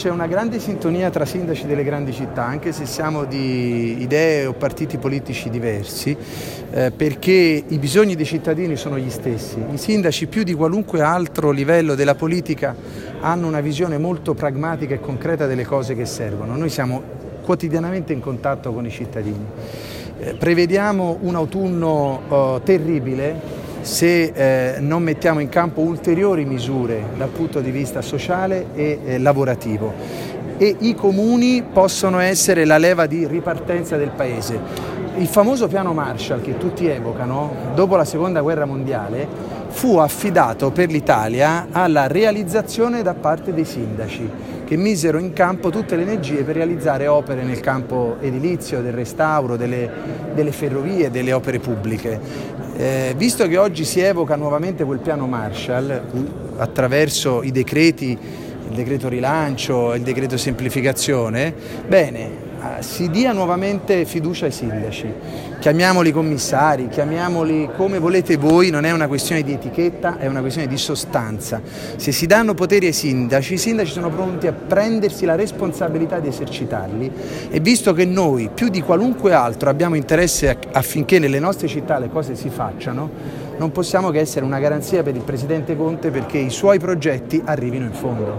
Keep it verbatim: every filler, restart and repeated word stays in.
c'è una grande sintonia tra sindaci delle grandi città, anche se siamo di idee o partiti politici diversi, eh, perché i bisogni dei cittadini sono gli stessi. I sindaci, più di qualunque altro livello della politica, hanno una visione molto pragmatica e concreta delle cose che servono. Noi siamo quotidianamente in contatto con i cittadini. Eh, prevediamo un autunno oh, terribile se eh, non mettiamo in campo ulteriori misure dal punto di vista sociale e eh, lavorativo, e i comuni possono essere la leva di ripartenza del Paese. Il famoso piano Marshall che tutti evocano, dopo la seconda guerra mondiale, fu affidato per l'Italia alla realizzazione da parte dei sindaci, che misero in campo tutte le energie per realizzare opere nel campo edilizio, del restauro, delle, delle ferrovie, delle opere pubbliche. Eh, visto che oggi si evoca nuovamente quel piano Marshall attraverso i decreti, il decreto rilancio, il decreto semplificazione, bene, si dia nuovamente fiducia ai sindaci, chiamiamoli commissari, chiamiamoli come volete voi, non è una questione di etichetta, è una questione di sostanza. Se si danno poteri ai sindaci, i sindaci sono pronti a prendersi la responsabilità di esercitarli, e visto che noi più di qualunque altro abbiamo interesse affinché nelle nostre città le cose si facciano, non possiamo che essere una garanzia per il Presidente Conte perché i suoi progetti arrivino in fondo.